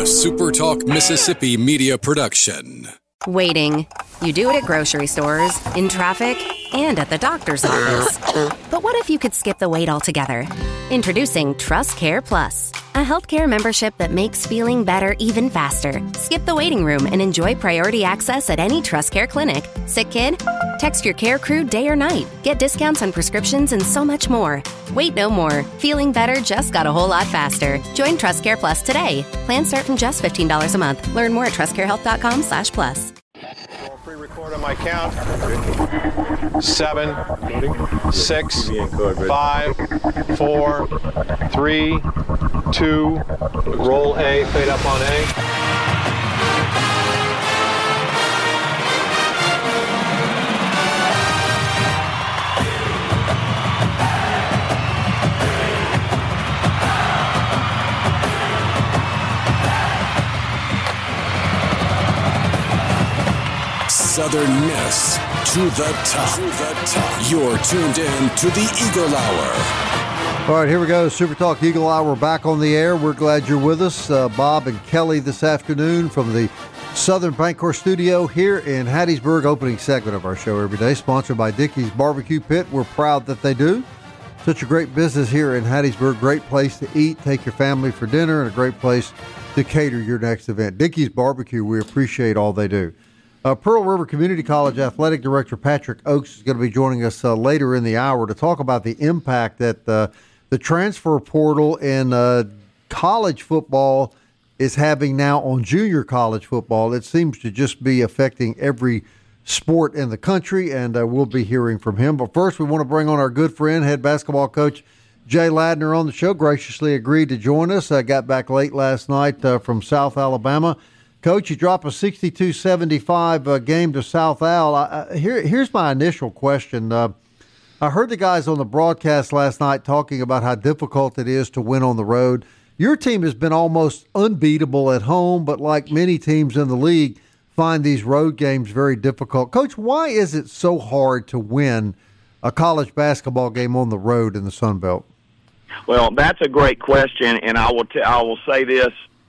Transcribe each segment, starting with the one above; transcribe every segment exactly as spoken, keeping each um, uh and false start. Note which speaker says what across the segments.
Speaker 1: a SuperTalk Mississippi media production.
Speaker 2: Waiting. You do it at grocery stores, in traffic, and at the doctor's office. But what if you could skip the wait altogether? Introducing Trust Care Plus, a healthcare membership that makes feeling better even faster. Skip the waiting room and enjoy priority access at any Trust Care clinic. Sick kid? Text your care crew day or night. Get discounts on prescriptions and so much more. Wait no more. Feeling better just got a whole lot faster. Join Trust Care Plus today. Plans start from just fifteen dollars a month. Learn more at trustcarehealth.com slash plus.
Speaker 3: Pre-record on my count. Seven, six, five, four, three, two, roll A, fade up on A.
Speaker 1: Southern Miss to the top. To the top. You're tuned in to the Eagle Hour.
Speaker 4: All right, here we go. Super Talk Eagle Hour back on the air. We're glad you're with us. Uh, Bob and Kelly this afternoon from the Southern Bancorp Studio here in Hattiesburg. Opening segment of our show every day, sponsored by Dickey's Barbecue Pit. We're proud that they do. Such a great business here in Hattiesburg. Great place to eat, take your family for dinner, and a great place to cater your next event. Dickey's Barbecue, we appreciate all they do. Uh, Pearl River Community College Athletic Director Patrick Oaks is going to be joining us uh, later in the hour to talk about the impact that uh, the transfer portal in uh, college football is having now on junior college football. It seems to just be affecting every sport in the country, and uh, we'll be hearing from him. But first, we want to bring on our good friend, head basketball coach Jay Ladner on the show. Graciously agreed to join us. I got back late last night uh, from South Alabama. Coach, you drop a sixty-two seventy-five uh, game to South Al. I, I, here, here's my initial question. Uh, I heard the guys on the broadcast last night talking about how difficult it is to win on the road. Your team has been almost unbeatable at home, but like many teams in the league, find these road games very difficult. Coach, why is it so hard to win a college basketball game on the road in the Sun Belt?
Speaker 5: Well, that's a great question, and I will t- I will say this.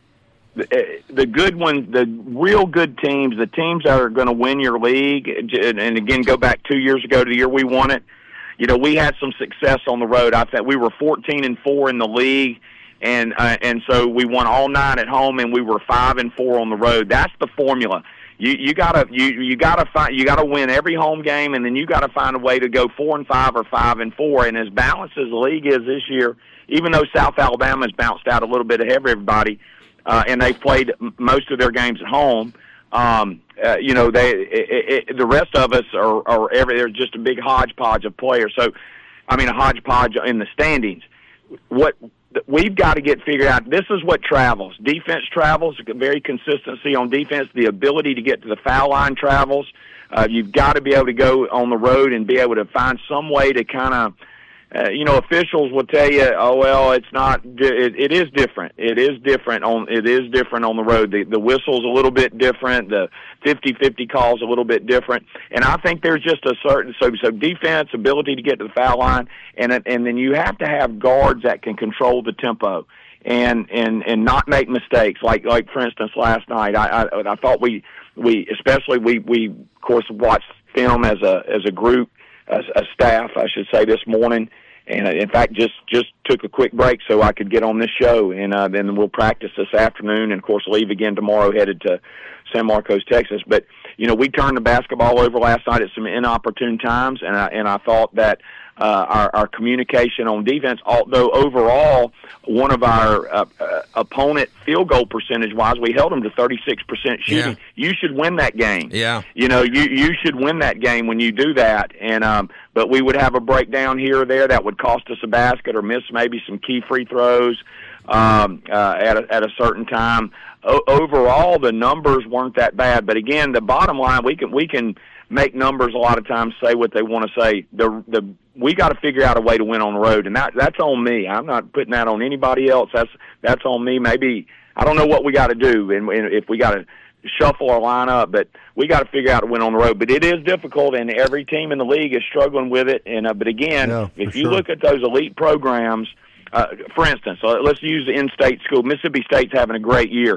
Speaker 5: The good ones, the real good teams, the teams that are going to win your league, and again, go back two years ago to the year we won it, you know, we had some success on the road. I thought we were fourteen and four in the league, and uh, and so we won all nine at home, and we were five and four on the road. That's the formula. You you gotta you you gotta find you gotta win every home game, and then you gotta find a way to go four and five or five and four. And as balanced as the league is this year, even though South Alabama's bounced out a little bit ahead of everybody. Uh, and they've played most of their games at home. Um, uh, you know, they it, it, the rest of us are, are every, they're just a big hodgepodge of players. So, I mean, a hodgepodge in the standings. What we've got to get figured out, this is what travels. Defense travels, very consistency on defense. The ability to get to the foul line travels. Uh, you've got to be able to go on the road and be able to find some way to kind of, Uh, you know, officials will tell you, oh well, it's not. It, it is different. It is different on. It is different on the road. The, the whistle's a little bit different. The fifty-fifty call's a little bit different. And I think there's just a certain so so defense, ability to get to the foul line, and and then you have to have guards that can control the tempo and and and not make mistakes. Like like for instance, last night, I I, I thought we we especially we we of course watched film as a as a group. A, a staff, I should say, this morning, and uh, in fact, just just took a quick break so I could get on this show, and uh, then we'll practice this afternoon, and of course, leave again tomorrow, headed to San Marcos, Texas. But you know, we turned the basketball over last night at some inopportune times, and I, and I thought that uh, our, our communication on defense, although overall one of our uh, uh, opponent field goal percentage-wise, we held them to thirty-six percent shooting. Yeah. You should win that game.
Speaker 6: Yeah.
Speaker 5: You know, you you should win that game when you do that. And um, but we would have a breakdown here or there that would cost us a basket or miss maybe some key free throws um, uh, at a, at a certain time. O- overall, the numbers weren't that bad. But again, the bottom line, we can we can make numbers a lot of times say what they want to say. The the we got to figure out a way to win on the road, and that that's on me. I'm not putting that on anybody else. That's that's on me. Maybe I don't know what we got to do, and, and if we got to shuffle our lineup, but we got to figure out a win on the road. But it is difficult, and every team in the league is struggling with it. And uh, but again,
Speaker 4: yeah,
Speaker 5: if you
Speaker 4: sure.
Speaker 5: look at those elite programs, uh, for instance, uh, let's use the in-state school. Mississippi State's having a great year.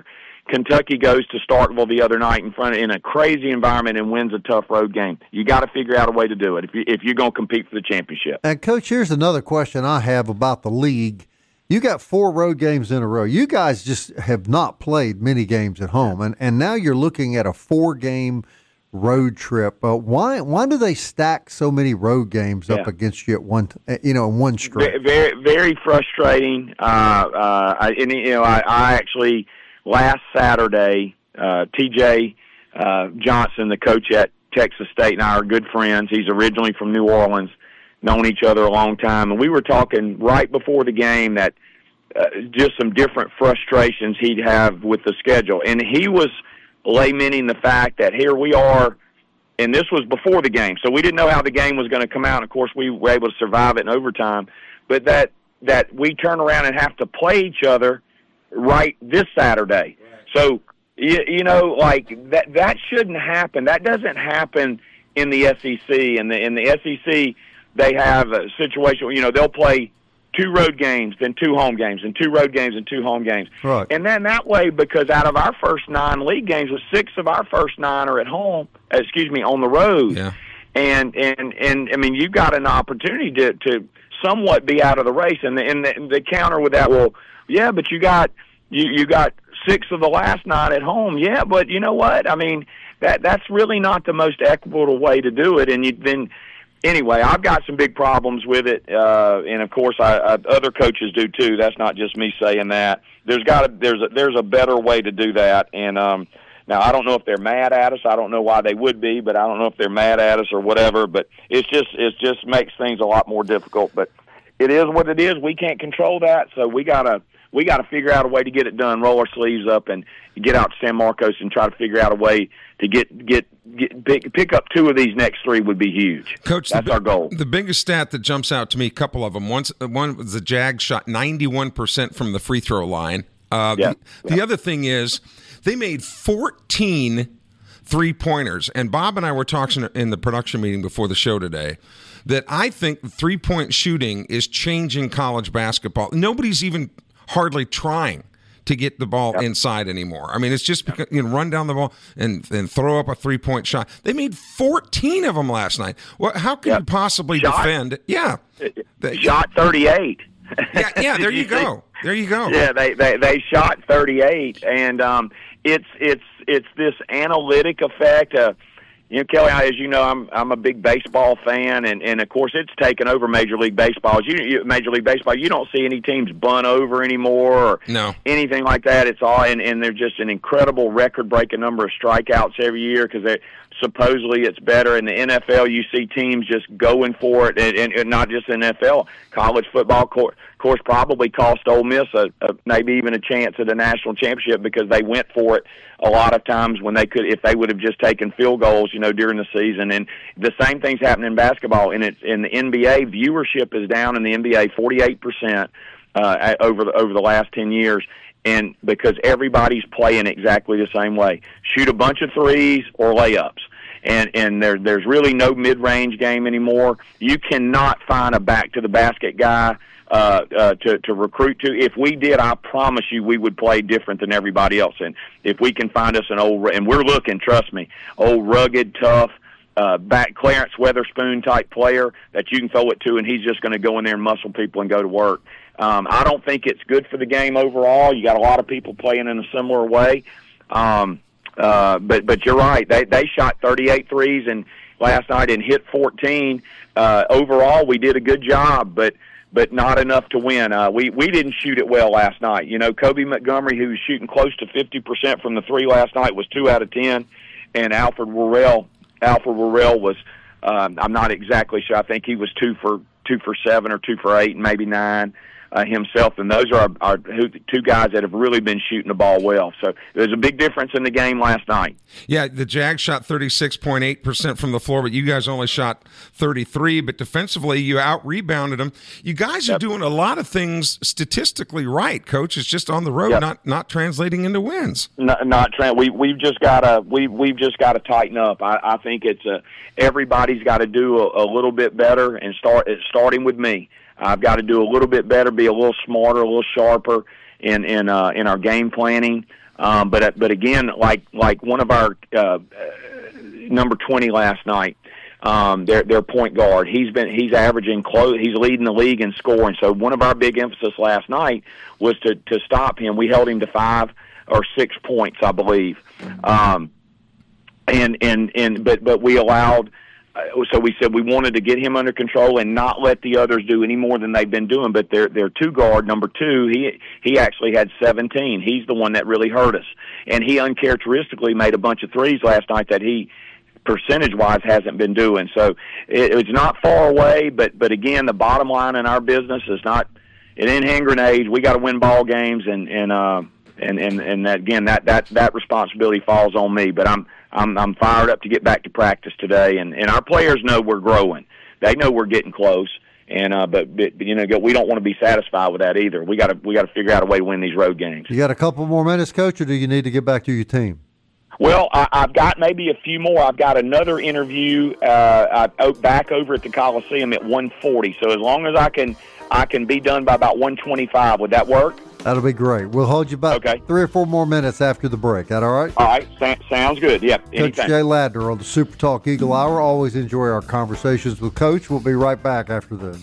Speaker 5: Kentucky goes to Starkville the other night in front of, in a crazy environment and wins a tough road game. You got to figure out a way to do it if you if you're going to compete for the championship.
Speaker 4: And Coach, here's another question I have about the league. You got four road games in a row. You guys just have not played many games at home, and and now you're looking at a four game road trip. Uh, why why do they stack so many road games up
Speaker 5: yeah.
Speaker 4: against you at one you know in one stretch?
Speaker 5: Very very, very frustrating. Uh, uh, I, and you know I, I actually. Last Saturday, uh, T J uh, Johnson, the coach at Texas State, and I are good friends. He's originally from New Orleans, known each other a long time. And we were talking right before the game that uh, just some different frustrations he'd have with the schedule. And he was lamenting the fact that here we are, and this was before the game, so we didn't know how the game was going to come out. And, of course, we were able to survive it in overtime. But that, that we turn around and have to play each other right this Saturday. So, you, you know, like that that shouldn't happen. That doesn't happen in the S E C. In the in the S E C, they have a situation where, you know, they'll play two road games, then two home games, and two road games and two home games.
Speaker 4: Right.
Speaker 5: And then that way, because out of our first nine league games, six of our first nine are at home, excuse me, on the road.
Speaker 6: Yeah.
Speaker 5: And, and, and I mean, you've got an opportunity to, to somewhat be out of the race. And the, and the, the counter with that, well, yeah, but you got you you got six of the last nine at home. Yeah, but you know what? I mean, that that's really not the most equitable way to do it. And you then anyway, I've got some big problems with it, uh, and of course, I, I, other coaches do too. That's not just me saying that. There's got to there's a, there's a better way to do that. And um, now I don't know if they're mad at us. I don't know why they would be, but I don't know if they're mad at us or whatever. But it's just it just makes things a lot more difficult. But it is what it is. We can't control that, so we gotta. We got to figure out a way to get it done, roll our sleeves up, and get out to San Marcos and try to figure out a way to get get, get pick, pick up two of these next three would be huge.
Speaker 6: Coach,
Speaker 5: that's
Speaker 6: the,
Speaker 5: our goal.
Speaker 6: The biggest stat that jumps out to me, a couple of them. Once, one was the Jags shot ninety-one percent from the free throw line. Uh,
Speaker 5: yeah.
Speaker 6: The, the
Speaker 5: yeah.
Speaker 6: other thing is they made fourteen three-pointers, and Bob and I were talking in the production meeting before the show today that I think three-point shooting is changing college basketball. Nobody's even hardly trying to get the ball yep. inside anymore. I mean, it's just because, you know, run down the ball and then throw up a three-point shot. They made fourteen of them last night. Well, how can yep. you possibly shot, defend? Yeah.
Speaker 5: Shot thirty-eight.
Speaker 6: Yeah, yeah, there you go. There you go.
Speaker 5: Yeah, they they, they shot thirty-eight, and um, it's it's it's this analytic effect. Uh, You know, Kelly, as you know, I'm I'm a big baseball fan, and, and of course it's taken over Major League Baseball. You, you Major League Baseball, you don't see any teams bunt over anymore or
Speaker 6: no.
Speaker 5: anything like that. It's all, and, and they're just an incredible record-breaking number of strikeouts every year because they supposedly it's better. In the N F L, you see teams just going for it, and, and, and not just N F L. College football, of course, probably cost Ole Miss a, a, maybe even a chance at a national championship because they went for it a lot of times when they could, if they would have just taken field goals, you know, during the season. And the same thing's happening in basketball. And it's in the N B A, viewership is down in the N B A forty-eight percent uh, over the over the last ten years. And because everybody's playing exactly the same way, shoot a bunch of threes or layups. And and there there's really no mid-range game anymore. You cannot find a back-to-the-basket guy uh, uh, to to recruit to. If we did, I promise you, we would play different than everybody else. And if we can find us an old, and we're looking, trust me, old rugged, tough, uh, back Clarence Weatherspoon type player that you can throw it to, and he's just going to go in there and muscle people and go to work. Um, I don't think it's good for the game overall. You got a lot of people playing in a similar way. Um, Uh, but but you're right. They they shot thirty-eight threes and last night and hit fourteen. Uh, overall, we did a good job, but but not enough to win. Uh, we we didn't shoot it well last night. You know, Kobe Montgomery, who was shooting close to fifty percent from the three last night, was two out of ten, and Alfred Worrell Alfred Worrell was um, I'm not exactly sure. I think he was two for two for seven or two for eight, and maybe nine. Uh, himself, and those are our, our two guys that have really been shooting the ball well. So there's a big difference in the game last night.
Speaker 6: Yeah, the Jags shot thirty-six point eight percent from the floor, but you guys only shot thirty-three. But defensively, you out-rebounded them. You guys are yep. doing a lot of things statistically right, Coach. It's just on the road, yep. not not translating into wins.
Speaker 5: Not, not tra- we we've just got to we we've just got to tighten up. I, I think it's a, everybody's got to do a, a little bit better, and start it's starting with me. I've got to do a little bit better, be a little smarter, a little sharper, in in uh, in our game planning. Um, but but again, like like one of our uh, number twenty last night, um, their their point guard, he's been he's averaging close, he's leading the league in scoring. So one of our big emphasis last night was to to stop him. We held him to five or six points, I believe, um, and and and but but we allowed. So we said we wanted to get him under control and not let the others do any more than they've been doing. But their their two guard, number two, he he actually had seventeen. He's the one that really hurt us, and he uncharacteristically made a bunch of threes last night that he percentage-wise hasn't been doing. So it, it's not far away. But but again, the bottom line in our business is not it ain't hand grenades. We got to win ball games, and and uh and and and that, again that that that responsibility falls on me. But I'm. I'm I'm fired up to get back to practice today, and, and our players know we're growing. They know we're getting close, and uh, but, but you know we don't want to be satisfied with that either. We got to we got to figure out a way to win these road games.
Speaker 4: You got a couple more minutes, Coach, or do you need to get back to your team?
Speaker 5: Well, I, I've got maybe a few more. I've got another interview uh, I, back over at the Coliseum at one forty. So as long as I can I can be done by about one twenty-five, would that work?
Speaker 4: That'll be great. We'll hold you back
Speaker 5: okay.
Speaker 4: three or four more minutes after the break. That all right?
Speaker 5: All right. Sa- sounds good. Yep.
Speaker 4: Coach
Speaker 5: Anytime.
Speaker 4: Jay Ladner on the Super Talk Eagle Hour. Always enjoy our conversations with Coach. We'll be right back after this.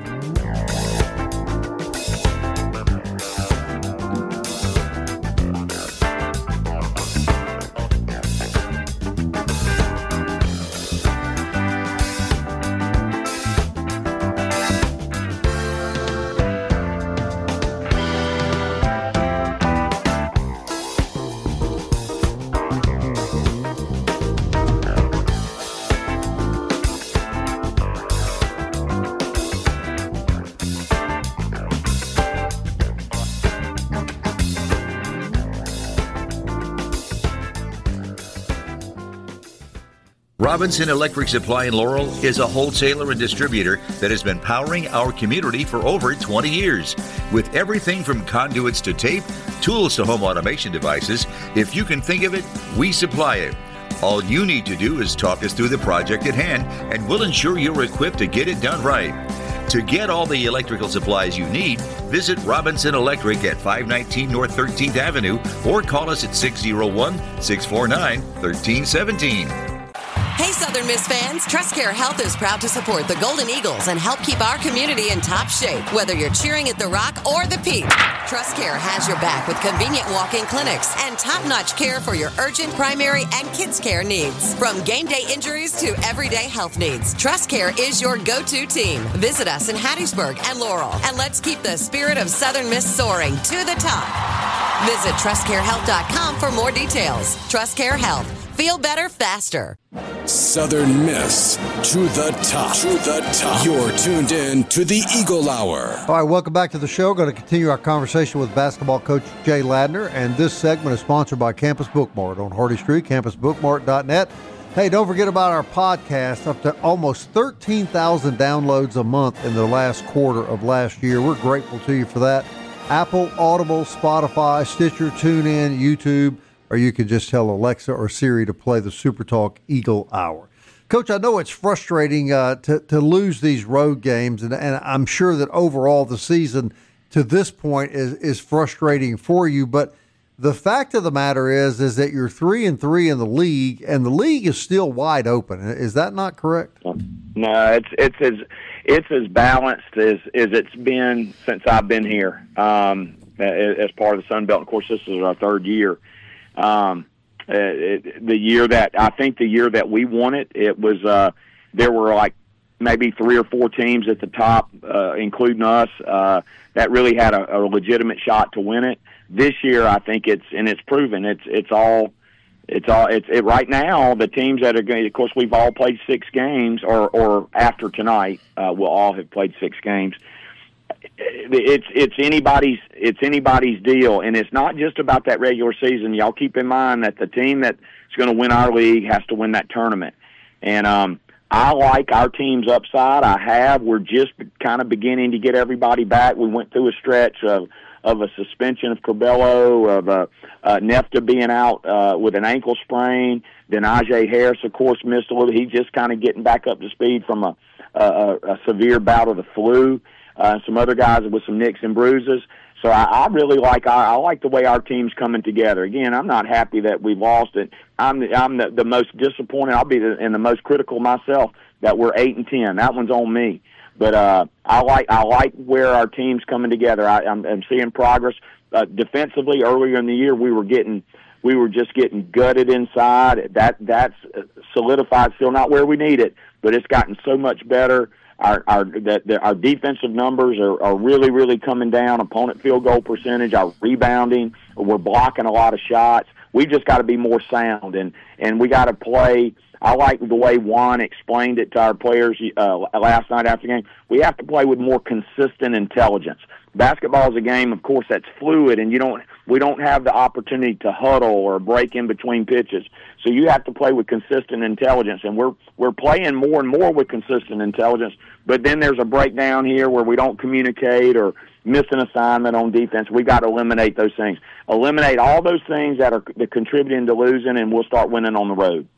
Speaker 7: Robinson Electric Supply in Laurel is a wholesaler and distributor that has been powering our community for over twenty years. With everything from conduits to tape, tools to home automation devices, if you can think of it, we supply it. All you need to do is talk us through the project at hand, and we'll ensure you're equipped to get it done right. To get all the electrical supplies you need, visit Robinson Electric at five nineteen North thirteenth Avenue or call us at six oh one, six four nine, one three one seven.
Speaker 8: Hey, Southern Miss fans, TrustCare Health is proud to support the Golden Eagles and help keep our community in top shape, whether you're cheering at the Rock or the Peak. TrustCare has your back with convenient walk-in clinics and top-notch care for your urgent, primary, and kids' care needs. From game day injuries to everyday health needs, TrustCare is your go-to team. Visit us in Hattiesburg and Laurel, and let's keep the spirit of Southern Miss soaring to the top. Visit trust care health dot com for more details. TrustCare Health. Feel better faster.
Speaker 1: Southern Miss to the top. To the top. You're tuned in to the Eagle Hour.
Speaker 4: All right, welcome back to the show. Going to continue our conversation with basketball coach Jay Ladner, and this segment is sponsored by Campus Bookmart on Hardy Street, campus bookmart dot net. Hey, don't forget about our podcast, up to almost thirteen thousand downloads a month in the last quarter of last year. We're grateful to you for that. Apple, Audible, Spotify, Stitcher, TuneIn, YouTube, or you can just tell Alexa or Siri to play the Super Talk Eagle Hour. Coach, I know it's frustrating uh, to, to lose these road games, and, and I'm sure that overall the season to this point is, is frustrating for you, but the fact of the matter is is that you're three and three in the league, and the league is still wide open. Is that not correct?
Speaker 5: No, it's it's as it's as balanced as, as it's been since I've been here um, as part of the Sun Belt. Of course, this is our third year. Um, uh, it, the year that I think the year that we won it, it was uh, there were like maybe three or four teams at the top, uh, including us, uh, that really had a, a legitimate shot to win it. This year, I think it's and it's proven it's it's all it's all it's it, right now. The teams that are going, of course, we've all played six games, or or after tonight, uh, we'll all have played six games. It's it's anybody's it's anybody's deal, and it's not just about that regular season. Y'all keep in mind that the team that's going to win our league has to win that tournament. And um, I like our team's upside. I have. We're just kind of beginning to get everybody back. We went through a stretch of of a suspension of Corbello, of uh, uh, Nefta being out uh, with an ankle sprain. Then Ajay Harris, of course, missed a little. He's just kind of getting back up to speed from a, a, a severe bout of the flu. Uh, some other guys with some nicks and bruises. So I, I really like our, I like the way our team's coming together. Again, I'm not happy that we lost it. I'm the, I'm the, the most disappointed. I'll be the, and the most critical myself that we're eight and ten. That one's on me. But uh, I like I like where our team's coming together. I, I'm, I'm seeing progress uh, defensively. Earlier in the year, we were getting we were just getting gutted inside. That that's solidified. Still not where we need it, but it's gotten so much better. Our our the, the, our defensive numbers are, are really really coming down. Opponent field goal percentage, our rebounding, we're blocking a lot of shots. We just got to be more sound, and and we got to play. I like the way Juan explained it to our players uh, last night after the game. We have to play with more consistent intelligence. Basketball is a game, of course, that's fluid, and you don't. We don't have the opportunity to huddle or break in between pitches. So you have to play with consistent intelligence, and we're we're playing more and more with consistent intelligence. But then there's a breakdown here where we don't communicate or miss an assignment on defense. We got to eliminate those things. Eliminate all those things that are that contributing to losing, and we'll start winning on the road.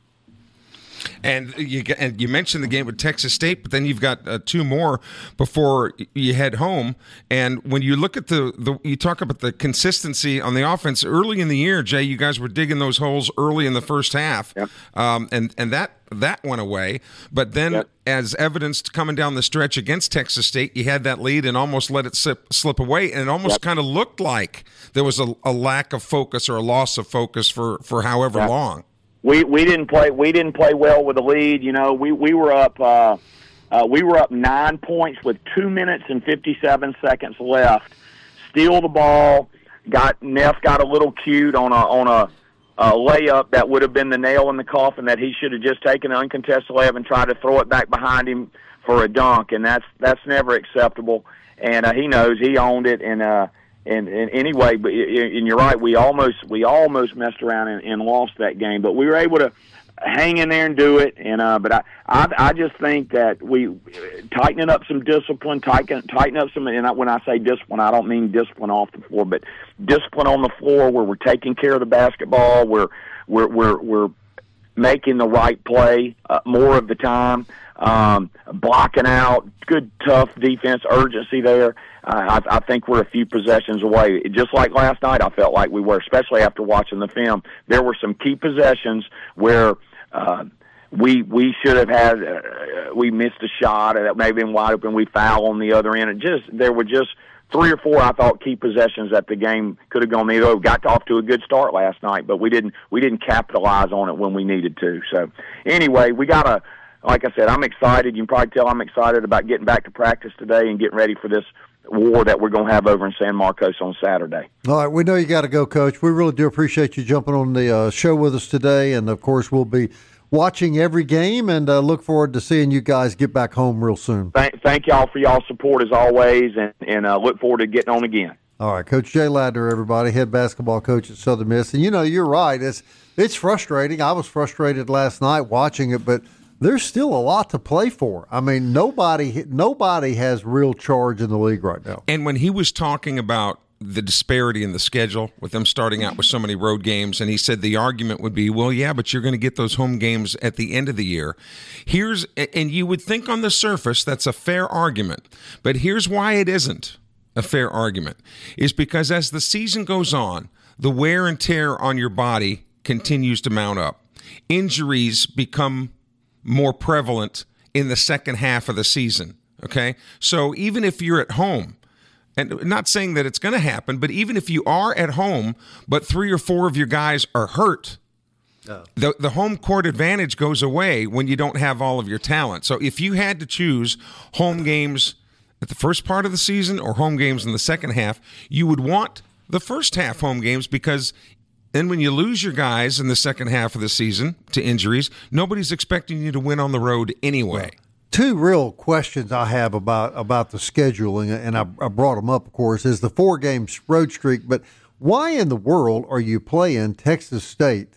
Speaker 6: And you and you mentioned the game with Texas State, but then you've got uh, two more before you head home. And when you look at the, the you talk about the consistency on the offense early in the year, Jay, you guys were digging those holes early in the first half,
Speaker 5: yep.
Speaker 6: um, and and that that went away. But then,
Speaker 5: yep.
Speaker 6: as evidenced coming down the stretch against Texas State, you had that lead and almost let it slip, slip away, and it almost
Speaker 5: yep.
Speaker 6: kind of looked like there was a, a lack of focus or a loss of focus for for however
Speaker 5: yep.
Speaker 6: long.
Speaker 5: We we didn't play we didn't play well with the lead. You know, we we were up uh, uh, we were up nine points with two minutes and fifty-seven seconds left. Steal the ball. Got Neff got a little cute on a on a, a layup that would have been the nail in the coffin that he should have just taken an uncontested layup and tried to throw it back behind him for a dunk, and that's that's never acceptable. And uh, he knows he owned it. And uh, And, and anyway, but and you're right. We almost we almost messed around and, and lost that game, but we were able to hang in there and do it. And uh, but I, I I just think that we tightening up some discipline, tighten tighten up some. And I, when I say discipline, I don't mean discipline off the floor, but discipline on the floor where we're taking care of the basketball, we're we're we're we're making the right play uh, more of the time, um, blocking out, good tough defense, urgency there. Uh, I, I think we're a few possessions away. Just like last night, I felt like we were, especially after watching the film. There were some key possessions where uh, we we should have had uh, we missed a shot that may have been wide open. We foul on the other end. It just there were just three or four I thought key possessions that the game could have gone either way. We got off to a good start last night, but we didn't we didn't capitalize on it when we needed to. So anyway, we got to. Like I said, I'm excited. You can probably tell I'm excited about getting back to practice today and getting ready for this war that we're going to have over in San Marcos on Saturday.
Speaker 4: All right, we know you got to go, Coach. We really do appreciate you jumping on the uh, show with us today, and of course we'll be watching every game and uh, look forward to seeing you guys get back home real soon.
Speaker 5: Thank, thank y'all for y'all's support as always, and, and uh, look forward to getting on again.
Speaker 4: All right, Coach Jay Ladner, everybody, head basketball coach at Southern Miss. And, you know, you're right. It's, it's frustrating. I was frustrated last night watching it, but there's still a lot to play for. I mean, nobody nobody has real charge in the league right now.
Speaker 6: And when he was talking about the disparity in the schedule with them starting out with so many road games, and he said the argument would be, well, yeah, but you're going to get those home games at the end of the year. Here's, and you would think on the surface that's a fair argument, but here's why it isn't a fair argument, is because as the season goes on, the wear and tear on your body continues to mount up. Injuries become more prevalent in the second half of the season, okay? So even if you're at home, and not saying that it's going to happen, but even if you are at home, but three or four of your guys are hurt, oh. the, the home court advantage goes away when you don't have all of your talent. So if you had to choose home games at the first part of the season or home games in the second half, you would want the first half home games, because then when you lose your guys in the second half of the season to injuries, nobody's expecting you to win on the road anyway.
Speaker 4: Two real questions I have about, about the scheduling, and I, I brought them up, of course, is the four-game road streak. But why in the world are you playing Texas State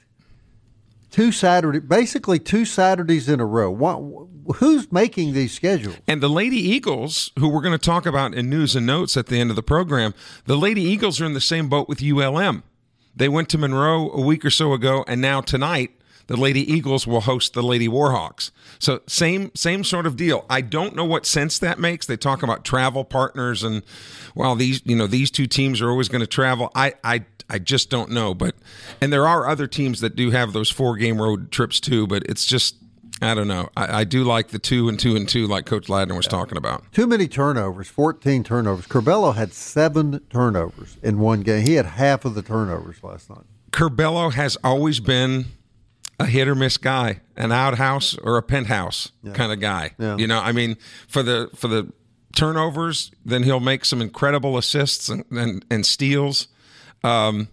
Speaker 4: two Saturday, basically two Saturdays in a row? Why, who's making these schedules?
Speaker 6: And the Lady Eagles, who we're going to talk about in news and notes at the end of the program, the Lady Eagles are in the same boat with U L M. They went to Monroe a week or so ago, and now tonight the Lady Eagles will host the Lady Warhawks. So same same sort of deal. I don't know what sense that makes. They talk about travel partners and, well, these you know these two teams are always going to travel. I, I I just don't know. But and there are other teams that do have those four game road trips too. But it's just I don't know. I, I do like the two and two and two, like Coach Ladner was yeah. talking about.
Speaker 4: Too many turnovers, fourteen turnovers. Curbelo had seven turnovers in one game. He had half of the turnovers last night.
Speaker 6: Curbelo has always been a hit or miss guy, an outhouse or a penthouse yeah. kind of guy. Yeah. You know, I mean, for the for the turnovers, then he'll make some incredible assists and, and, and steals. Um,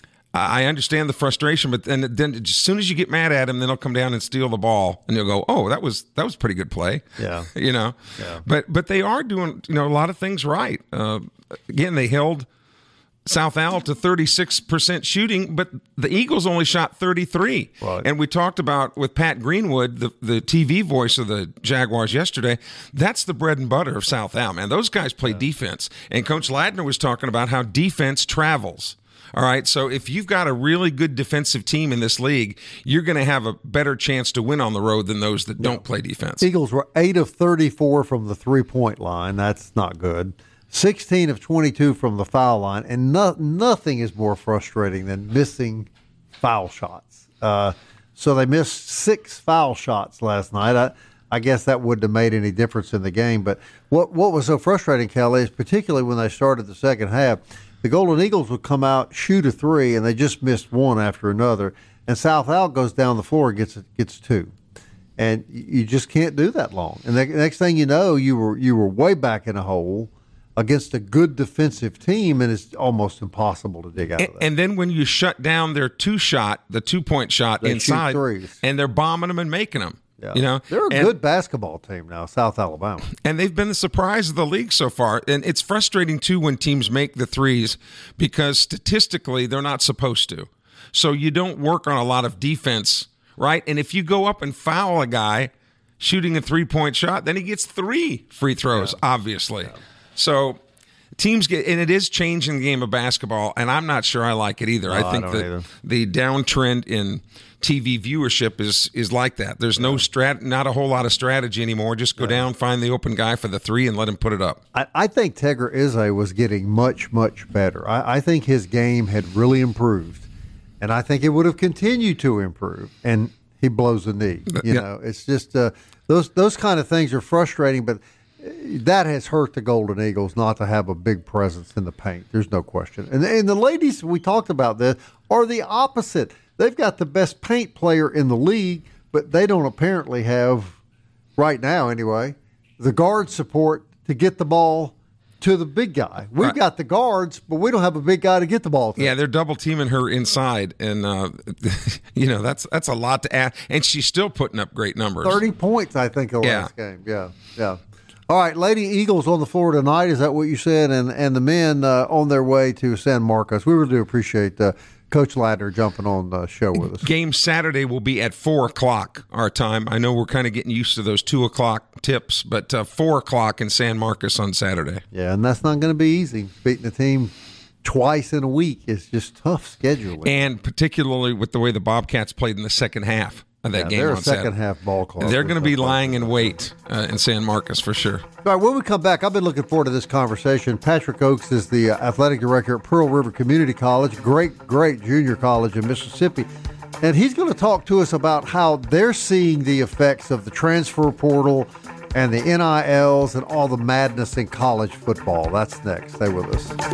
Speaker 6: I understand the frustration, but then then as soon as you get mad at him, then he'll come down and steal the ball, and you'll go, "Oh, that was that was pretty good play."
Speaker 4: Yeah,
Speaker 6: you know.
Speaker 4: Yeah.
Speaker 6: But but they are doing you know a lot of things right. Uh, again, they held South Al to thirty-six percent shooting, but the Eagles only shot thirty-three.
Speaker 4: Right.
Speaker 6: And we talked about with Pat Greenwood, the, the T V voice of the Jaguars yesterday, that's the bread and butter of South Al, man. Those guys play yeah. defense. And Coach Ladner was talking about how defense travels. All right, so if you've got a really good defensive team in this league, you're going to have a better chance to win on the road than those that yeah. don't play defense.
Speaker 4: Eagles were eight of thirty-four from the three-point line. That's not good. sixteen of twenty-two from the foul line, and no, nothing is more frustrating than missing foul shots. Uh, so they missed six foul shots last night. I, I guess that wouldn't have made any difference in the game. But what what was so frustrating, Kelly, is particularly when they started the second half, the Golden Eagles would come out, shoot a three, and they just missed one after another. And South Al goes down the floor and gets gets two. And you just can't do that long. And the next thing you know, you were you were way back in a hole against a good defensive team, and it's almost impossible to dig out
Speaker 6: and,
Speaker 4: of that.
Speaker 6: And then when you shut down their two-shot, the two-point shot
Speaker 4: they
Speaker 6: inside, and they're bombing them and making them.
Speaker 4: Yeah.
Speaker 6: You know,
Speaker 4: they're a
Speaker 6: and,
Speaker 4: good basketball team now, South Alabama.
Speaker 6: And they've been the surprise of the league so far. And it's frustrating, too, when teams make the threes because statistically they're not supposed to. So you don't work on a lot of defense, right? And if you go up and foul a guy shooting a three-point shot, then he gets three free throws, yeah. obviously. Yeah. So teams get – and it is changing the game of basketball, and I'm not sure I like it either.
Speaker 4: No,
Speaker 6: I think
Speaker 4: I
Speaker 6: that
Speaker 4: either.
Speaker 6: the downtrend in – T V viewership is is like that. There's no strat, not a whole lot of strategy anymore. Just go yeah. down, find the open guy for the three, and let him put it up.
Speaker 4: I, I think Tegra Izze was getting much, much better. I, I think his game had really improved, and I think it would have continued to improve. And he blows a knee. You yeah. know, it's just uh, those those kind of things are frustrating, but that has hurt the Golden Eagles not to have a big presence in the paint. There's no question. And and the ladies, we talked about this, are the opposite. They've got the best paint player in the league, but they don't apparently have, right now anyway, the guard support to get the ball to the big guy. We've right. got the guards, but we don't have a big guy to get the ball to.
Speaker 6: Yeah, they're double teaming her inside, and uh, you know that's that's a lot to add. And she's still putting up great numbers.
Speaker 4: Thirty points, I think, the
Speaker 6: yeah.
Speaker 4: last game. Yeah, yeah. All right, Lady Eagles on the floor tonight. Is that what you said? And and the men uh, on their way to San Marcos. We really do appreciate uh, Coach Ladner jumping on the show with us.
Speaker 6: Game Saturday will be at four o'clock our time. I know we're kind of getting used to those two o'clock tips, but uh, four o'clock in San Marcos on Saturday.
Speaker 4: Yeah, and that's not going to be easy. Beating a team twice in a week is just tough scheduling.
Speaker 6: And particularly with the way the Bobcats played in the second half of that
Speaker 4: yeah,
Speaker 6: game
Speaker 4: they're
Speaker 6: on
Speaker 4: a second
Speaker 6: Saturday.
Speaker 4: half ball club.
Speaker 6: They're going to be lying in wait uh, in San Marcos for sure.
Speaker 4: All right, when we come back, I've been looking forward to this conversation. Patrick Oaks is the uh, athletic director at Pearl River Community College, great, great junior college in Mississippi. And he's going to talk to us about how they're seeing the effects of the transfer portal and the N I Ls and all the madness in college football. That's next. Stay with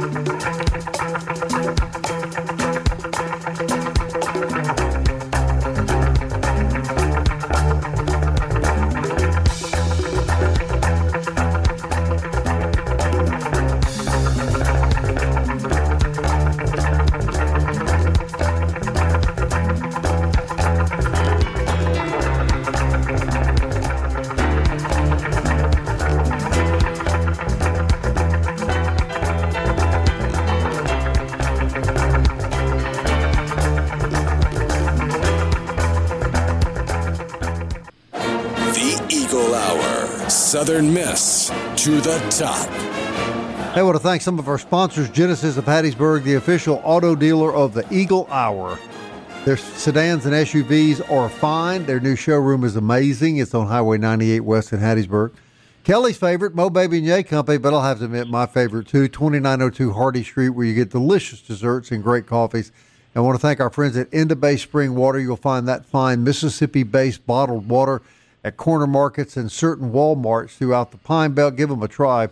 Speaker 4: us.
Speaker 1: Southern Miss to the top.
Speaker 4: I want to thank some of our sponsors. Genesis of Hattiesburg, the official auto dealer of the Eagle Hour. Their sedans and S U Vs are fine. Their new showroom is amazing. It's on Highway ninety-eight West in Hattiesburg. Kelly's favorite, Mo Baby and Yay Company, but I'll have to admit my favorite too, twenty-nine oh two Hardy Street, where you get delicious desserts and great coffees. I want to thank our friends at End of Bay Spring Water. You'll find that fine Mississippi-based bottled water at corner markets and certain Walmarts throughout the Pine Belt. Give them a try.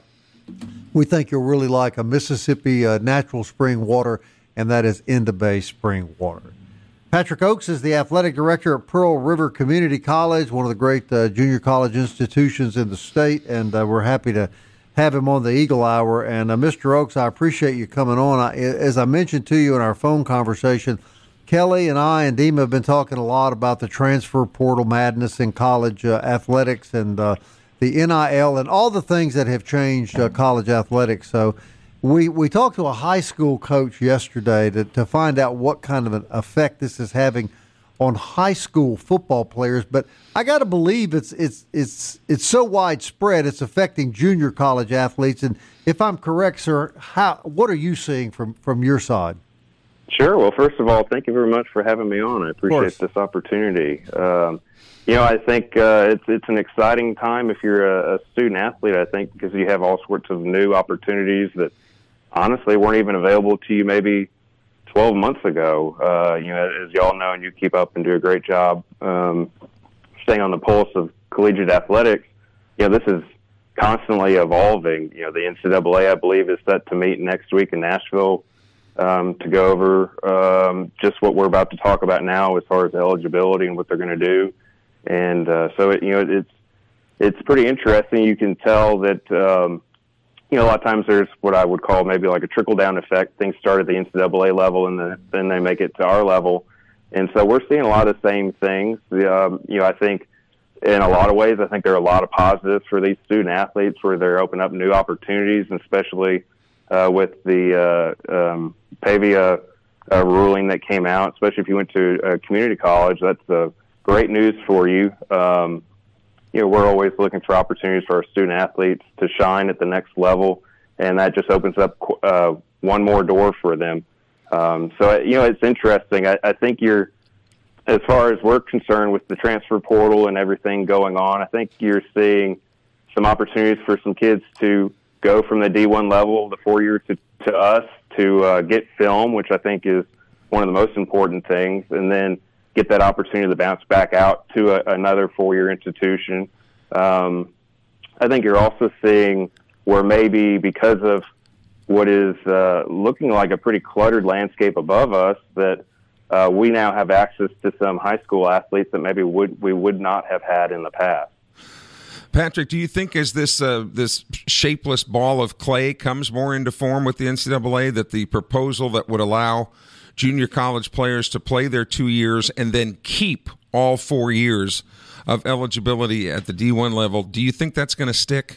Speaker 4: We think you'll really like a Mississippi uh, natural spring water, and that is End of Bay Spring Water. Patrick Oaks is the athletic director at Pearl River Community College, one of the great uh, junior college institutions in the state, and uh, we're happy to have him on the Eagle Hour. And uh, Mister Oaks, I appreciate you coming on. I, as I mentioned to you in our phone conversation, Kelly and I and Dima have been talking a lot about the transfer portal madness in college uh, athletics and uh, the N I L and all the things that have changed uh, college athletics. So We we talked to a high school coach yesterday to, to find out what kind of an effect this is having on high school football players. But I got to believe it's it's it's it's so widespread it's affecting junior college athletes. And if I'm correct, sir, how what are you seeing from, from your side?
Speaker 9: Sure. Well, first of all, thank you very much for having me on. I appreciate this opportunity. Um, you know, I think uh, it's it's an exciting time if you're a, a student athlete. I think because you have all sorts of new opportunities that honestly weren't even available to you maybe twelve months ago. Uh, you know, as y'all know, and you keep up and do a great job um, staying on the pulse of collegiate athletics, you know, this is constantly evolving. You know, the N C double A, I believe, is set to meet next week in Nashville um, to go over um, just what we're about to talk about now as far as eligibility and what they're going to do. And uh, so, it, you know, it's it's pretty interesting. You can tell that um, you know, a lot of times there's what I would call maybe like a trickle-down effect. Things start at the N C double A level, and then, then they make it to our level. And so we're seeing a lot of the same things. Um, you know, I think in a lot of ways, I think there are a lot of positives for these student athletes where they're opening up new opportunities, and especially uh, with the uh, um, Pavia uh, ruling that came out, especially if you went to a community college. That's uh, great news for you. Um, You know, we're always looking for opportunities for our student athletes to shine at the next level, and that just opens up uh, one more door for them. Um, so, you know, it's interesting. I, I think you're, as far as we're concerned with the transfer portal and everything going on, I think you're seeing some opportunities for some kids to go from the D one level, the four-year, to, to us to uh, get film, which I think is one of the most important things, and then get that opportunity to bounce back out to a, another four-year institution. Um, I think you're also seeing where maybe because of what is uh, looking like a pretty cluttered landscape above us, that uh, we now have access to some high school athletes that maybe would we would not have had in the past.
Speaker 6: Patrick, do you think as this uh, this shapeless ball of clay comes more into form with the N C double A, that the proposal that would allow junior college players to play their two years and then keep all four years of eligibility at the D one level, do you think that's going to stick?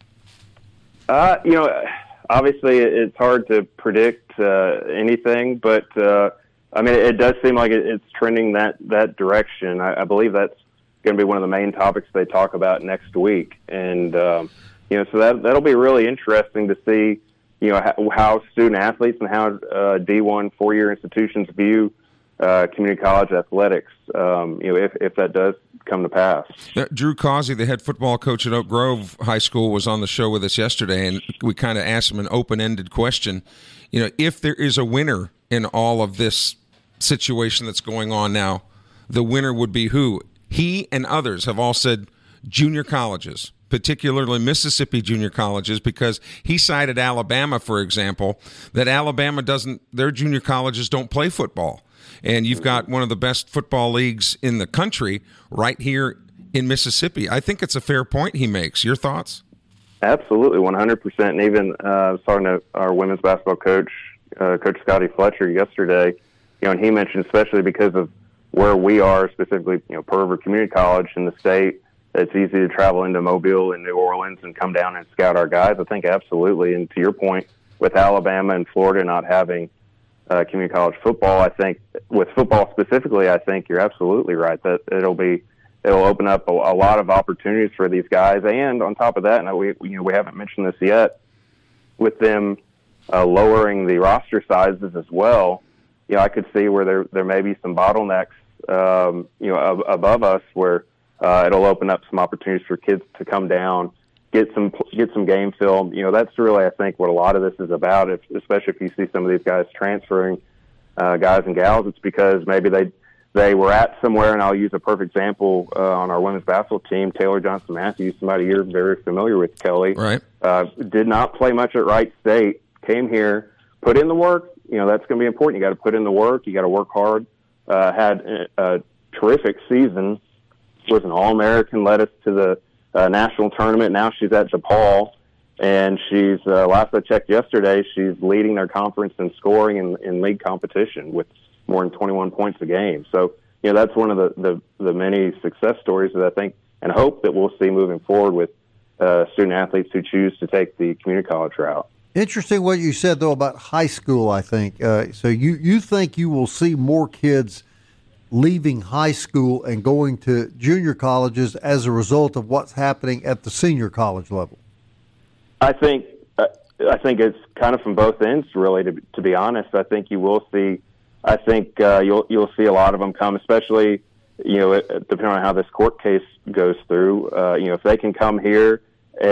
Speaker 9: Uh, you know, obviously it's hard to predict uh, anything, but uh, I mean, it does seem like it's trending that, that direction. I, I believe that's going to be one of the main topics they talk about next week. And, um, you know, so that, that'll be really interesting to see, you know, how, how student athletes and how uh, D one four-year institutions view uh, community college athletics, um, you know, if, if that does come to pass.
Speaker 6: Uh, Drew Causey, the head football coach at Oak Grove High School, was on the show with us yesterday, and we kind of asked him an open-ended question. You know, if there is a winner in all of this situation that's going on now, the winner would be who? He and others have all said junior colleges, particularly Mississippi junior colleges, because he cited Alabama, for example, that Alabama doesn't, their junior colleges don't play football. And you've got one of the best football leagues in the country right here in Mississippi. I think it's a fair point he makes. Your thoughts?
Speaker 9: Absolutely, one hundred percent. And even uh, I was talking to our women's basketball coach, uh, Coach Scotty Fletcher, yesterday, you know, and he mentioned, especially because of where we are, specifically, you know, Pearl River Community College in the state, it's easy to travel into Mobile and New Orleans and come down and scout our guys. I think absolutely. And to your point, with Alabama and Florida not having uh, community college football, I think with football specifically, I think you're absolutely right that it'll be it'll open up a, a lot of opportunities for these guys. And on top of that, and we you know we haven't mentioned this yet, with them uh, lowering the roster sizes as well. you know, I could see where there there may be some bottlenecks, um, you know, ab- above us where uh, it'll open up some opportunities for kids to come down, get some get some game film. You know, that's really, I think, what a lot of this is about. If, especially if you see some of these guys transferring, uh, guys and gals, it's because maybe they they were at somewhere. And I'll use a perfect example uh, on our women's basketball team. Taylor Johnson Matthews, somebody you're very familiar with, Kelly,
Speaker 6: right?
Speaker 9: Uh, did not play much at Wright State. Came here, put in the work. You know, that's going to be important. You got to put in the work. You got to work hard. Uh, had a, a terrific season. Was an All-American, led us to the uh, national tournament. Now she's at DePaul, and she's, uh, last I checked yesterday, she's leading their conference in scoring in, in league competition with more than twenty-one points a game. So, you know, that's one of the, the, the many success stories that I think and hope that we'll see moving forward with uh, student athletes who choose to take the community college route.
Speaker 4: Interesting what you said, though, about high school, I think. Uh, so you, you think you will see more kids leaving high school and going to junior colleges as a result of what's happening at the senior college level?
Speaker 9: I think uh, I think it's kind of from both ends, really. To, to be honest, I think you will see. I think uh, you'll you'll see a lot of them come, especially you know depending on how this court case goes through. Uh, you know, if they can come here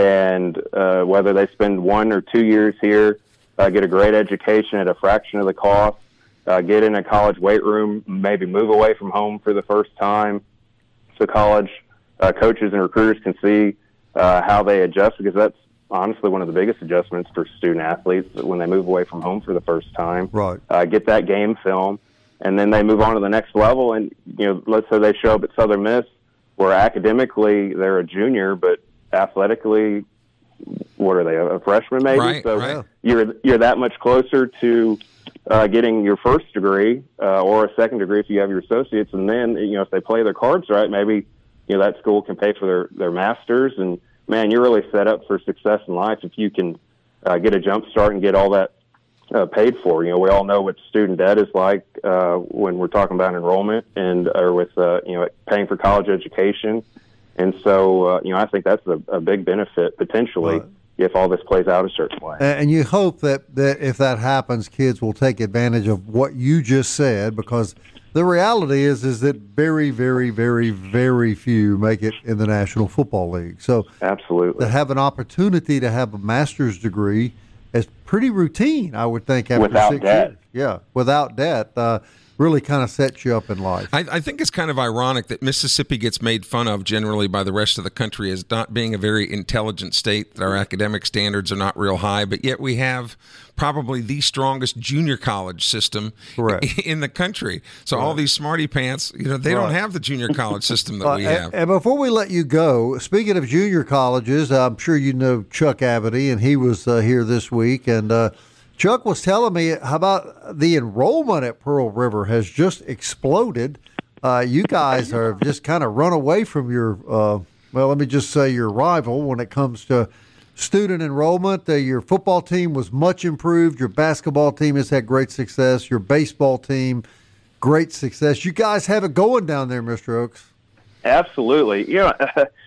Speaker 9: and uh, whether they spend one or two years here, uh, get a great education at a fraction of the cost. Uh, get in a college weight room, maybe move away from home for the first time, so college uh, coaches and recruiters can see uh, how they adjust, because that's honestly one of the biggest adjustments for student athletes when they move away from home for the first time.
Speaker 4: Right.
Speaker 9: Uh, get that game film, and then they move on to the next level. And you know, let's say they show up at Southern Miss, where academically they're a junior, but athletically, what are they, a freshman maybe?
Speaker 6: Right,
Speaker 9: so
Speaker 6: right.
Speaker 9: you're you're that much closer to Uh, getting your first degree uh, or a second degree if you have your associates, and then you know if they play their cards right, maybe you know that school can pay for their, their masters, and man, you're really set up for success in life if you can uh, get a jump start and get all that uh, paid for. You know, we all know what student debt is like uh, when we're talking about enrollment and or with uh, you know paying for college education, and so uh, you know I think that's a, a big benefit potentially. Right. If all this plays out a certain way.
Speaker 4: And you hope that, that if that happens, kids will take advantage of what you just said, because the reality is is that very, very, very, very few make it in the National Football League. So
Speaker 9: absolutely,
Speaker 4: to have an opportunity to have a master's degree is pretty routine, I would think, after
Speaker 9: without
Speaker 4: six
Speaker 9: debt.
Speaker 4: years. Yeah, without debt. Uh, really kind of sets you up in life.
Speaker 6: I, I think it's kind of ironic that Mississippi gets made fun of generally by the rest of the country as not being a very intelligent state, that our academic standards are not real high, but yet we have probably the strongest junior college system
Speaker 4: Correct.
Speaker 6: in the country. So right. all these smarty pants, you know, they right. don't have the junior college system that
Speaker 4: uh,
Speaker 6: we
Speaker 4: and,
Speaker 6: have.
Speaker 4: And before we let you go, speaking of junior colleges, I'm sure you know Chuck Abity, and he was uh, here this week, and uh, Chuck was telling me how about the enrollment at Pearl River has just exploded. Uh, you guys have just kind of run away from your, uh, well, let me just say your rival when it comes to student enrollment. Uh, your football team was much improved. Your basketball team has had great success. Your baseball team, great success. You guys have it going down there, Mister Oaks.
Speaker 9: Absolutely. You know,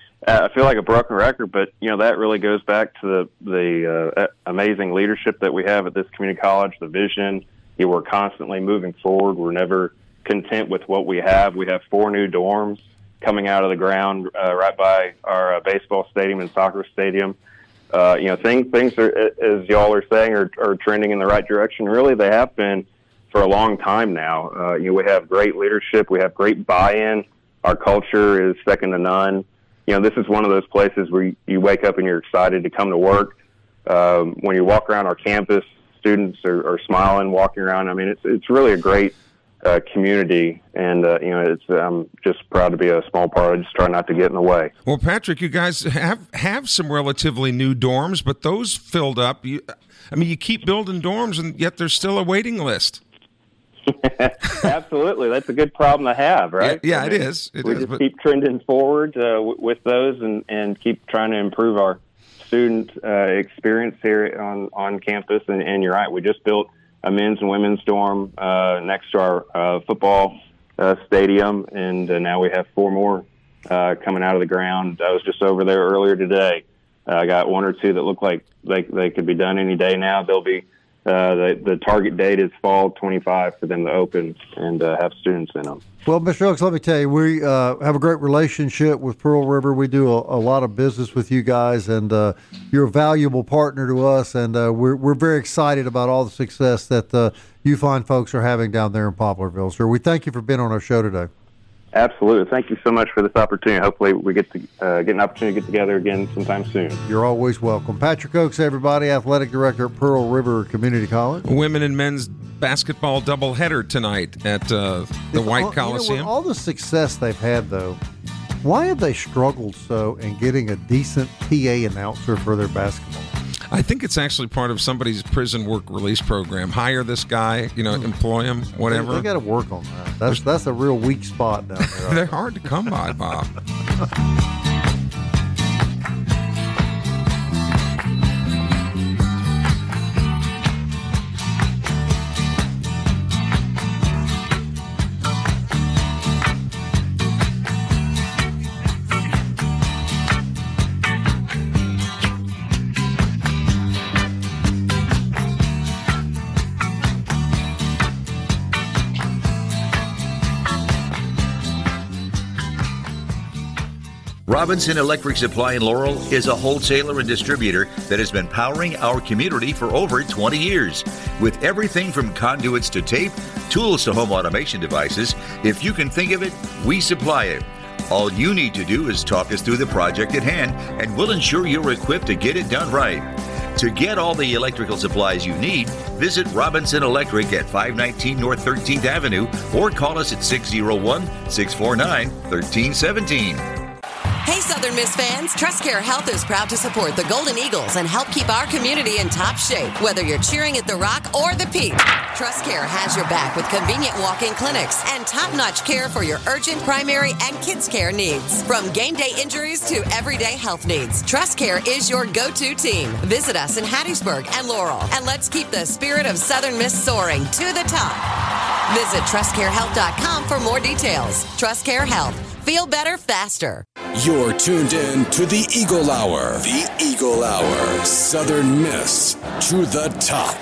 Speaker 9: I feel like a broken record, but you know that really goes back to the the uh, amazing leadership that we have at this community college. The vision. You know, we're constantly moving forward. We're never content with what we have. We have four new dorms coming out of the ground uh, right by our uh, baseball stadium and soccer stadium. Uh, you know, things things are, as y'all are saying, are, are trending in the right direction. Really, they have been for a long time now. Uh, you know, we have great leadership. We have great buy-in. Our culture is second to none. You know, this is one of those places where you, you wake up and you're excited to come to work. Um, when you walk around our campus, students are, are smiling, walking around. I mean, it's it's really a great uh, community, and uh, you know, it's I'm just proud to be a small part. I just try not to get in the way.
Speaker 6: Well, Patrick, you guys have have some relatively new dorms, but those filled up. You, I mean, you keep building dorms, and yet there's still a waiting list.
Speaker 9: Absolutely, that's a good problem to have, right?
Speaker 6: Yeah, yeah
Speaker 9: I mean,
Speaker 6: it is. It
Speaker 9: we
Speaker 6: is,
Speaker 9: just
Speaker 6: but...
Speaker 9: keep trending forward uh, w- with those, and, and keep trying to improve our student uh, experience here on, on campus. And, and you're right, we just built a men's and women's dorm uh, next to our uh, football uh, stadium, and uh, now we have four more uh, coming out of the ground. I was just over there earlier today. Uh, I got one or two that look like they they could be done any day now. They'll be uh, the, the target date is fall twenty-five for them to open and uh, have students in them.
Speaker 4: Well, Mister Oaks, let me tell you, we uh, have a great relationship with Pearl River. We do a, a lot of business with you guys, and uh, you're a valuable partner to us, and uh, we're we're very excited about all the success that uh, you fine folks are having down there in Poplarville. Sir, we thank you for being on our show today.
Speaker 9: Absolutely. Thank you so much for this opportunity. Hopefully we get to uh, get an opportunity to get together again sometime soon.
Speaker 4: You're always welcome. Patrick Oaks, everybody, Athletic Director at Pearl River Community College.
Speaker 6: Women and men's basketball doubleheader tonight at uh, the
Speaker 4: If,
Speaker 6: White
Speaker 4: uh,
Speaker 6: Coliseum.
Speaker 4: You know, with all the success they've had, though, why have they struggled so in getting a decent P A announcer for their basketball?
Speaker 6: I think it's actually part of somebody's prison work release program. Hire this guy, you know, employ him, whatever.
Speaker 4: They, they got to work on that. That's that's a real weak spot down there.
Speaker 6: They're hard to come by, Bob.
Speaker 7: Robinson Electric Supply in Laurel is a wholesaler and distributor that has been powering our community for over twenty years. With everything from conduits to tape, tools to home automation devices, if you can think of it, we supply it. All you need to do is talk us through the project at hand, and we'll ensure you're equipped to get it done right. To get all the electrical supplies you need, visit Robinson Electric at five nineteen North thirteenth Avenue or call us at six oh one, six four nine, one three one seven.
Speaker 8: Hey, Southern Miss fans, TrustCare Health is proud to support the Golden Eagles and help keep our community in top shape, whether you're cheering at the Rock or the Peak. TrustCare has your back with convenient walk-in clinics and top-notch care for your urgent primary and kids care needs. From game day injuries to everyday health needs, TrustCare is your go-to team. Visit us in Hattiesburg and Laurel, and let's keep the spirit of Southern Miss soaring to the top. Visit trust care health dot com for more details. TrustCare Health. Feel better faster.
Speaker 1: You're tuned in to the Eagle Hour. The Eagle Hour. Southern Miss to the top.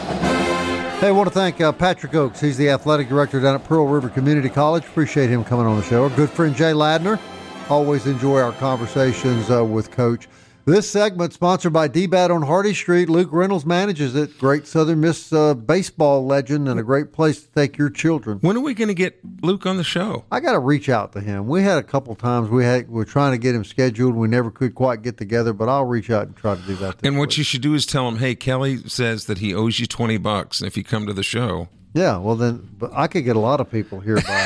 Speaker 4: Hey, I want to thank uh, Patrick Oaks. He's the athletic director down at Pearl River Community College. Appreciate him coming on the show. Our good friend Jay Ladner. Always enjoy our conversations uh, with Coach. This segment sponsored by D-Bat on Hardy Street. Luke Reynolds manages it. Great Southern Miss uh, baseball legend and a great place to take your children.
Speaker 6: When are we going to get Luke on the show?
Speaker 4: I got to reach out to him. We had a couple times we had we were trying to get him scheduled. We never could quite get together, but I'll reach out and try to do that.
Speaker 6: And what
Speaker 4: week.
Speaker 6: you should do is tell him, hey, Kelly says that he owes you twenty bucks if you come to the show.
Speaker 4: Yeah, well then, but I could get a lot of people here by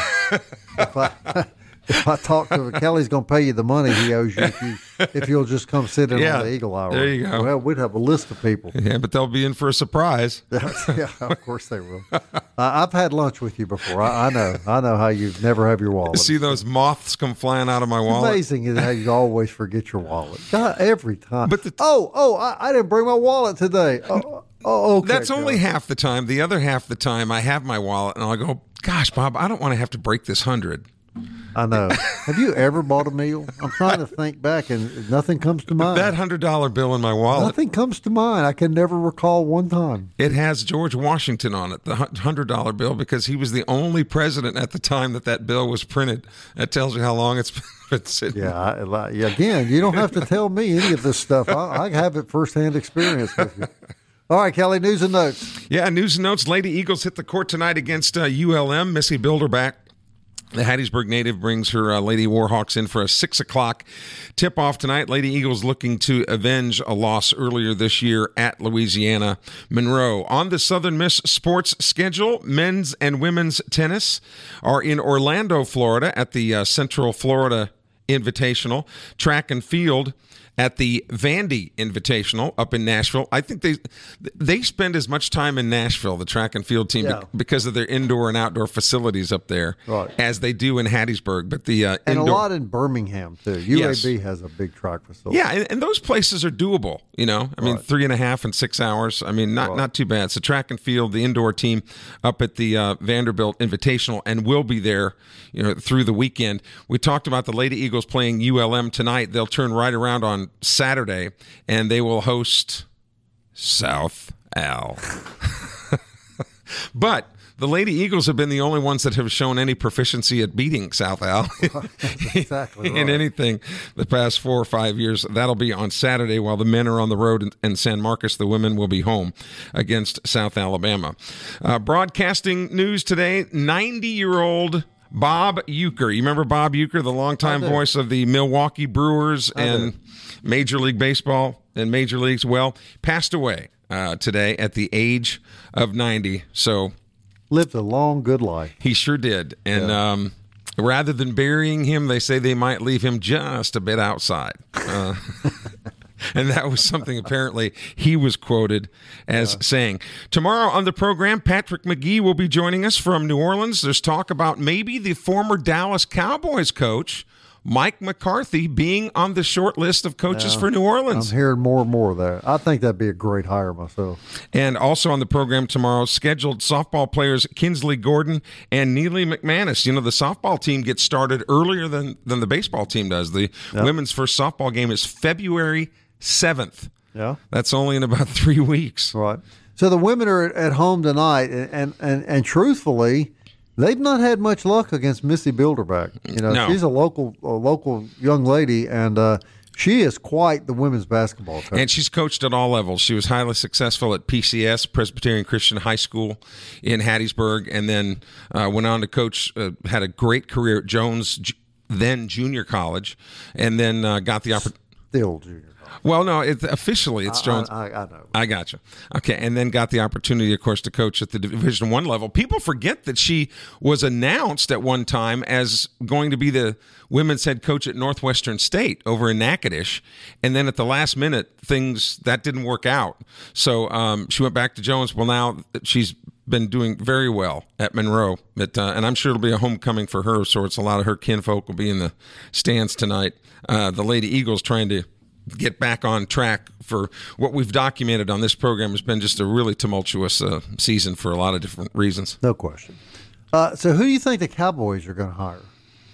Speaker 4: if I. If I talk to him, Kelly's going to pay you the money he owes you if, you if you'll just come sit in
Speaker 6: yeah,
Speaker 4: on the Eagle Hour.
Speaker 6: There you go.
Speaker 4: Well, we'd have a list of people.
Speaker 6: Yeah, but they'll be in for a surprise.
Speaker 4: Yeah, of course they will. Uh, I've had lunch with you before. I, I know. I know how you never have your wallet.
Speaker 6: See those moths come flying out of my wallet?
Speaker 4: Amazing how you always forget your wallet. God, every time.
Speaker 6: But the,
Speaker 4: oh, oh, I, I didn't bring my wallet today. Oh, oh okay.
Speaker 6: That's only half the time. The other half the time, I have my wallet, and I'll go, gosh, Bob, I don't want to have to break this hundred.
Speaker 4: I know. Have you ever bought a meal? I'm trying to think back, and nothing comes to mind.
Speaker 6: That hundred dollar bill in my wallet.
Speaker 4: Nothing comes to mind. I can never recall one time.
Speaker 6: It has George Washington on it, the hundred dollar bill, because he was the only president at the time that that bill was printed. That tells you how long it's been sitting.
Speaker 4: Yeah, I, again, you don't have to tell me any of this stuff. I, I have it firsthand experience with you. All right, Kelly, news and notes.
Speaker 6: Yeah, news and notes. Lady Eagles hit the court tonight against uh, U L M. Missy Bilderback, the Hattiesburg native, brings her uh, Lady Warhawks in for a six o'clock tip-off tonight. Lady Eagles looking to avenge a loss earlier this year at Louisiana Monroe. On the Southern Miss sports schedule, men's and women's tennis are in Orlando, Florida at the uh, Central Florida Invitational. Track and field at the Vandy Invitational up in Nashville. I think they they spend as much time in Nashville, the track and field team,
Speaker 4: yeah.
Speaker 6: because of their indoor and outdoor facilities up there,
Speaker 4: right.
Speaker 6: as they do in Hattiesburg. But the uh,
Speaker 4: and
Speaker 6: indoor,
Speaker 4: a lot in Birmingham too. U A B yes. has a big track facility.
Speaker 6: Yeah, and, and those places are doable. You know, I mean,
Speaker 4: right.
Speaker 6: three and a half and six hours. I mean, not
Speaker 4: right.
Speaker 6: not too bad. So track and field, the indoor team up at the uh, Vanderbilt Invitational, and will be there, you know, through the weekend. We talked about the Lady Eagles playing U L M tonight. They'll turn right around on Saturday, and they will host South Al. But the Lady Eagles have been the only ones that have shown any proficiency at beating South Al
Speaker 4: exactly right.
Speaker 6: in anything the past four or five years. That'll be on Saturday while the men are on the road in, in San Marcos. The women will be home against South Alabama. Uh, broadcasting news today, ninety-year-old Bob Uecker. You remember Bob Uecker, the longtime voice of the Milwaukee Brewers
Speaker 4: I
Speaker 6: and
Speaker 4: do.
Speaker 6: Major League Baseball and Major Leagues? Well, passed away uh, today at the age of ninety. So
Speaker 4: lived a long, good life.
Speaker 6: he sure did. And
Speaker 4: Yeah.
Speaker 6: um, rather than burying him, they say they might leave him just a bit outside. Uh, and that was something apparently he was quoted as yeah. saying. Tomorrow on the program, Patrick McGee will be joining us from New Orleans. There's talk about maybe the former Dallas Cowboys coach, Mike McCarthy, being on the short list of coaches yeah, for New Orleans.
Speaker 4: I'm hearing more and more of that. I think that'd be a great hire myself.
Speaker 6: And also on the program tomorrow, scheduled softball players Kinsley Gordon and Neely McManus. You know, the softball team gets started earlier than, than the baseball team does. The yep. women's first softball game is February seventh.
Speaker 4: Yeah.
Speaker 6: That's only in about three weeks.
Speaker 4: Right. So the women are at home tonight, and, and, and, and truthfully, they've not had much luck against Missy Bilderback. You know,
Speaker 6: no.
Speaker 4: she's a local a local young lady, and uh, she is quite the women's basketball coach.
Speaker 6: And she's coached at all levels. She was highly successful at P C S, Presbyterian Christian High School in Hattiesburg, and then uh, went on to coach, uh, had a great career at Jones, then junior college, and then uh, got the opportunity.
Speaker 4: Still junior college.
Speaker 6: Well, no, it's officially it's Jones.
Speaker 4: I, I, I know.
Speaker 6: I got you. Okay, and then got the opportunity, of course, to coach at the Division One level. People forget that she was announced at one time as going to be the women's head coach at Northwestern State over in Natchitoches, and then at the last minute, things that didn't work out. So um, she went back to Jones. Well, now she's been doing very well at Monroe, but, uh, and I'm sure it'll be a homecoming for her of sorts. A lot of her kinfolk will be in the stands tonight. Uh, the Lady Eagles trying to get back on track for what we've documented on this program has been just a really tumultuous uh, season for a lot of different reasons.
Speaker 4: No question. Uh, so who do you think the Cowboys are going to hire?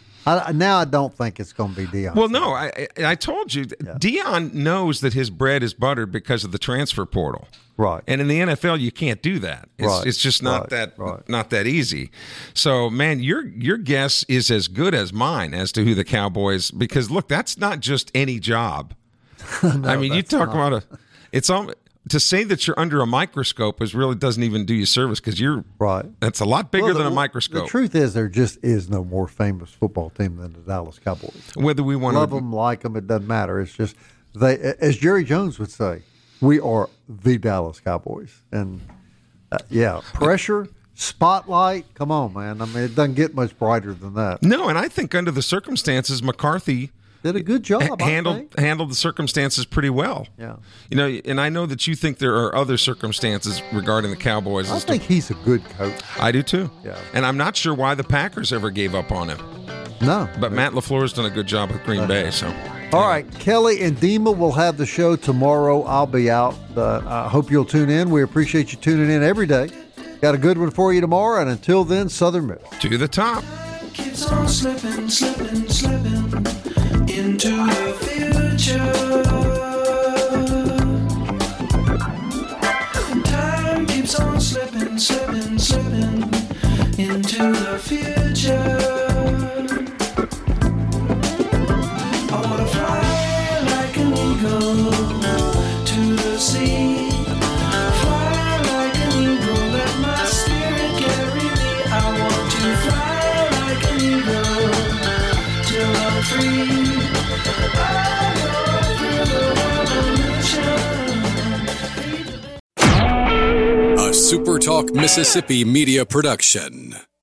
Speaker 4: I, now I don't think it's going to be Deion.
Speaker 6: Well, no, I I told you, yeah. Deion knows that his bread is buttered because of the transfer portal.
Speaker 4: Right.
Speaker 6: And in the N F L, you can't do that. It's,
Speaker 4: right.
Speaker 6: it's just not
Speaker 4: right.
Speaker 6: that
Speaker 4: right.
Speaker 6: not that easy. So, man, your your guess is as good as mine as to who the Cowboys, because, look, that's not just any job.
Speaker 4: no,
Speaker 6: I mean, you talk
Speaker 4: not.
Speaker 6: about a – it's all – to say that you're under a microscope is really doesn't even do you service because you're
Speaker 4: right.
Speaker 6: That's a lot bigger
Speaker 4: well, the,
Speaker 6: than a microscope.
Speaker 4: The truth is, there just is no more famous football team than the Dallas Cowboys.
Speaker 6: Whether we want
Speaker 4: love
Speaker 6: to
Speaker 4: them, like them, it doesn't matter. It's just they, as Jerry Jones would say, we are the Dallas Cowboys. And uh, yeah, pressure, spotlight. Come on, man. I mean, it doesn't get much brighter than that.
Speaker 6: No, and I think under the circumstances, McCarthy
Speaker 4: did a good job.
Speaker 6: H- handled handled the circumstances pretty well.
Speaker 4: Yeah,
Speaker 6: you know, and I know that you think there are other circumstances regarding the Cowboys.
Speaker 4: I think
Speaker 6: to,
Speaker 4: he's a good coach.
Speaker 6: I do too.
Speaker 4: Yeah,
Speaker 6: and I'm not sure why the Packers ever gave up on him.
Speaker 4: No,
Speaker 6: but Matt LaFleur's done a good job with Green Bay. So,
Speaker 4: all right, Kelly and Dima will have the show tomorrow. I'll be out. Uh, I hope you'll tune in. We appreciate you tuning in every day. Got a good one for you tomorrow, and until then, Southern Miss
Speaker 6: to the top.
Speaker 10: Keeps on slipping, slipping, slipping into the future. Time keeps on slipping, slipping, slipping into the future. I wanna fly like an eagle to the sea. Fly like an eagle, let my spirit carry me. I want to fly like an eagle till I'm free.
Speaker 1: A SuperTalk Mississippi media production.